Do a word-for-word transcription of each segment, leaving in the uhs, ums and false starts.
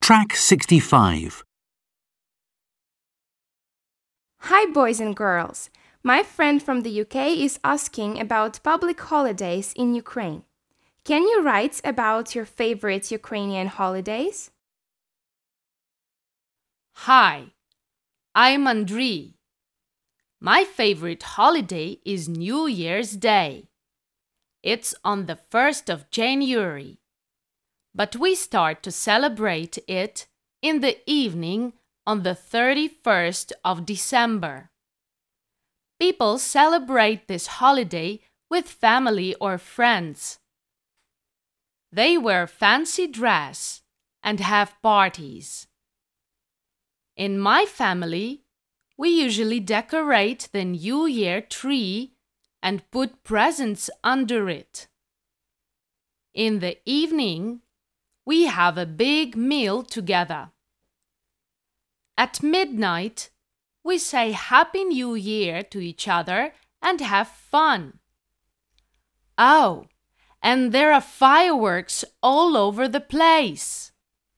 Track sixty-five. Hi boys and girls. My friend from the U K is asking about public holidays in Ukraine. Can you write about your favorite Ukrainian holidays? Hi, I'm Andriy. My favorite holiday is New Year's Day. It's on the first of January, but we start to celebrate it in the evening on the thirty-first of December. People celebrate this holiday with family or friends. They wear fancy dress and have parties. In my family, we usually decorate the New Year tree and put presents under it. In the evening, we have a big meal together. At midnight, we say Happy New Year to each other and have fun. Oh, and there are fireworks all over the place.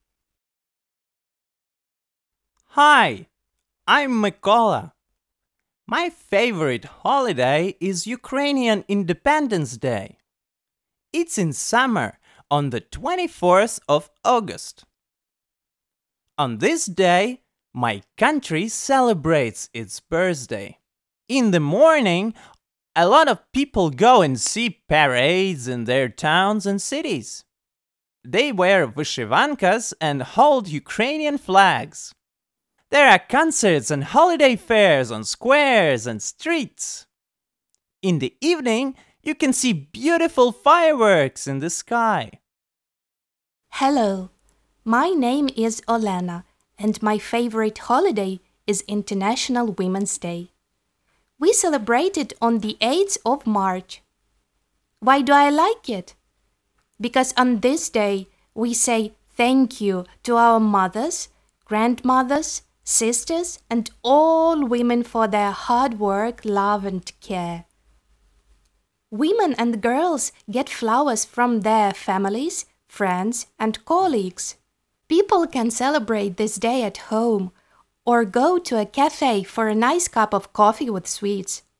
Hi, I'm Mykola. My favorite holiday is Ukrainian Independence Day. It's in summer, on the twenty-fourth of August. On this day, my country celebrates its birthday. In the morning, a lot of people go and see parades in their towns and cities. They wear vyshyvankas and hold Ukrainian flags. There are concerts and holiday fairs on squares and streets. In the evening, you can see beautiful fireworks in the sky. Hello, my name is Olena, and my favorite holiday is International Women's Day. We celebrate it on the eighth of March. Why do I like it? Because on this day, we say thank you to our mothers, grandmothers, sisters, and all women for their hard work, love, and care. Women and girls get flowers from their families, friends, and colleagues. People can celebrate this day at home or go to a cafe for a nice cup of coffee with sweets.